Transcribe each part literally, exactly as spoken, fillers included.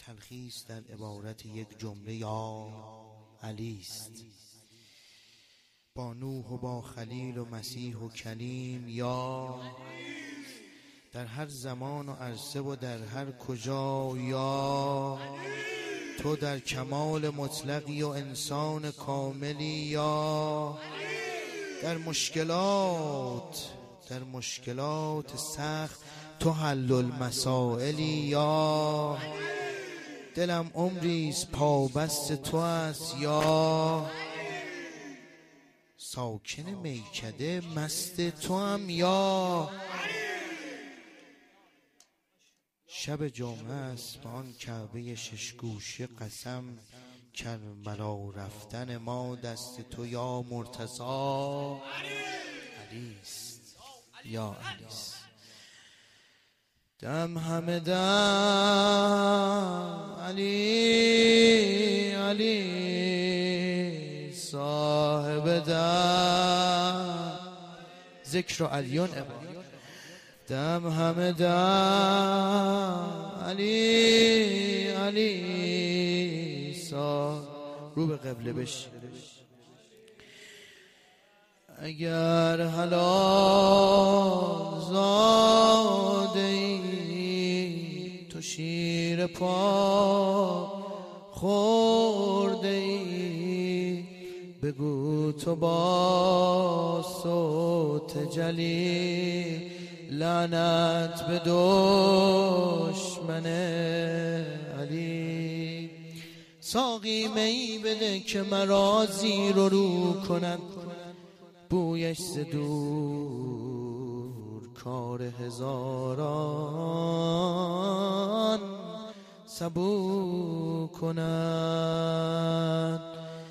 تلخیص در عبارت یک جمله یا علی است. با نوح و با خلیل و مسیح و کلیم یا در هر زمان و عرصه و در هر کجا یا تو در کمال مطلقی و انسان کاملی یا در مشکلات در مشکلات سخت تو حل المسائلی یا دلم عمریست پابست تو است یا ساکن میکده مست تو هم یا شب جمعه است با آن کعبه شش گوشه قسم کربلا رفتن ما دست تو یا مرتضی علیست یا علیست. دم همه دم علی علی صاحب دم ذکر و علیون عباد دم همه دم علی علی صاحب رو به قبله بش. اگر حلال زاده ای تو شیر پا خورده ای بگو تو با صوت جلی لعنت به دشمن علی. ساقی می بده که مرا زیر و رو کند بویش ز دور کار هزاران سبو کند.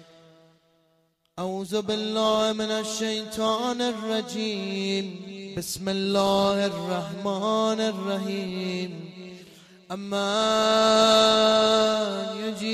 اعوذ بالله من الشیطان الرجیم بسم الله الرحمن الرحیم. اما یجیب